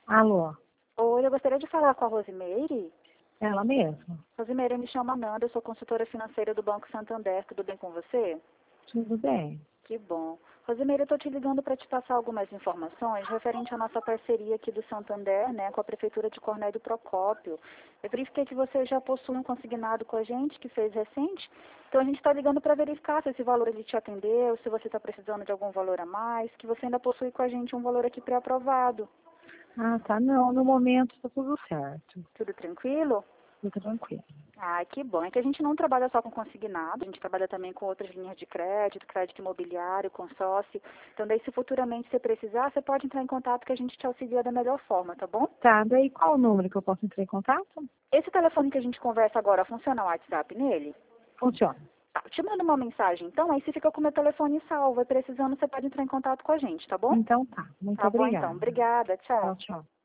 Alô, Oi, eu gostaria de falar com a Rosimeire. ela mesma. Rosimeire, eu me chamo Ananda, eu sou consultora financeira do Banco Santander. Tudo bem com você? Tudo bem? Que bom. Rosimeire, eu estou te ligando para te passar algumas informações referente à nossa parceria aqui do Santander, né, com a Prefeitura de Cornélio Procópio. Eu verifiquei que você já possui um consignado com a gente, que fez recente. Então a gente está ligando para verificar se esse valor ele te atendeu, se você está precisando de algum valor a mais, que você ainda possui com a gente um valor aqui pré-aprovado. Ah, tá. Não, no momento tá tudo certo. Tudo tranquilo? Fica tranquilo. Ah, que bom. É que a gente não trabalha só com consignado, a gente trabalha também com outras linhas de crédito, crédito imobiliário, consórcio. Então, daí, se futuramente você precisar, você pode entrar em contato que a gente te auxilia da melhor forma, tá bom? Tá, daí qual o número que eu posso entrar em contato? Esse telefone que a gente conversa agora, funciona o WhatsApp nele? Funciona. Tá, eu te mando uma mensagem, então, aí você fica com o meu telefone salvo. E precisando, você pode entrar em contato com a gente, tá bom? Então tá. Muito Tá bom, então. obrigada. Obrigada. Tchau. Tchau, tchau.